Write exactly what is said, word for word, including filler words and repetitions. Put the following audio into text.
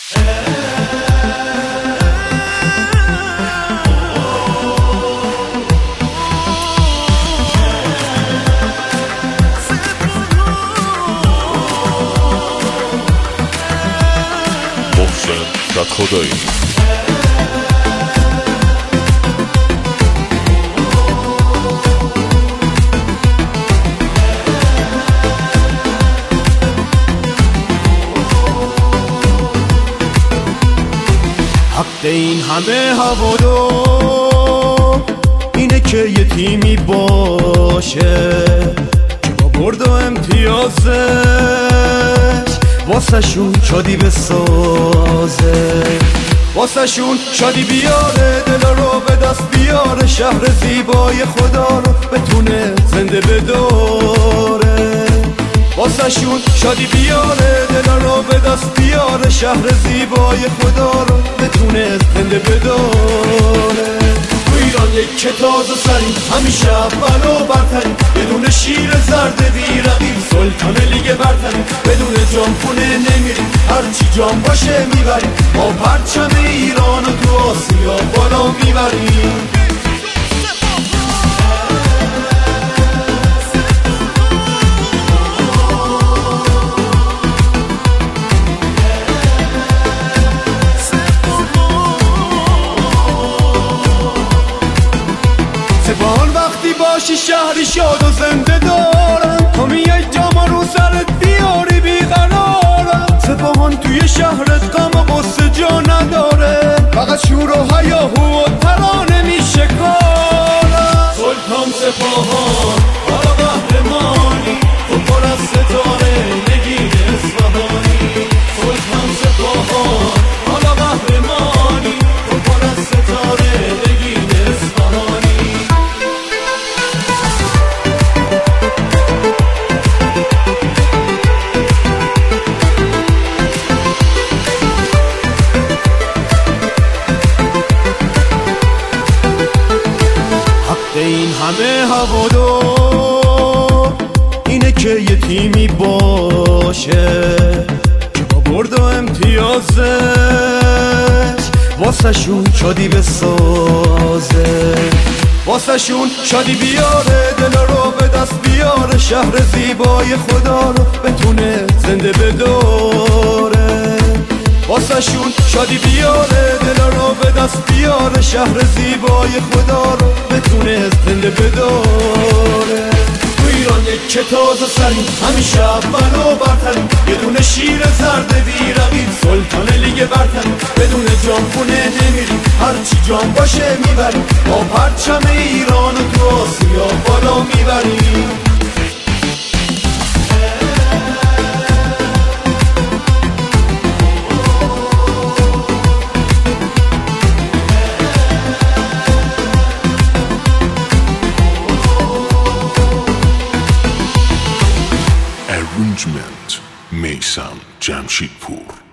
محسن خدایی حق این همه هوادار اینه که یه تیمی باشه که با برد و امتیازش واسه شون شادی بسازه، واسه شون شادی بیاره، دل رو به دست بیاره، شهر زیبای خدا رو بتونه زنده بداره. واسه شون شادی بیاره، دل رو به دست بیاره، شهر زیبای خدا رو بتونه زنده بداره. تو ایران یک کتاز و سریم همیشه اول و برتریم، بدون شیر زرد بی رقیب سلطان لیگ برتریم، بدون جام خونه نمیریم، هرچی جام باشه میبریم، ما پرچم ایران و تو آسیا بالا میبریم. سپاهان وقتی باشی شهری شاد و زنده دارم، تو میای جام رو سرت بیاری بیقرارم. سپاهان توی شهرت غم و غصه جا نداره، فقط شور و هیاهو و ترانه میشه کارم. سلطان سپاهان حالا قهرمانی، تو پر از ستاره نگین اصفهانی. سلطان سپاهان حالا قهرمانی، تو پر از ستاره نگین اصفهانی. این همه هوادار اینه که یه تیمی باشه که با برد و امتیازش واسه شون شادی بسازه، واسه شون شادی بیاره، دل رو به دست بیاره، شهر زیبای خدا رو بتونه زنده بداره. واسه شون شادی بیاره، دل رو به دست بیاره، شهر زیبای خدا رو بتونه زنده بداره. تو ایران یک کتاز و سریم همیشه اول و برتریم، بدون شیر زرد بی رقیب سلطان لیگ برتریم، بدون جام خونه نمیریم، هرچی جام باشه میبریم، با پرچم ایران و تو آسیا بالا میبریم. Arrangement میثم جمشیدپور.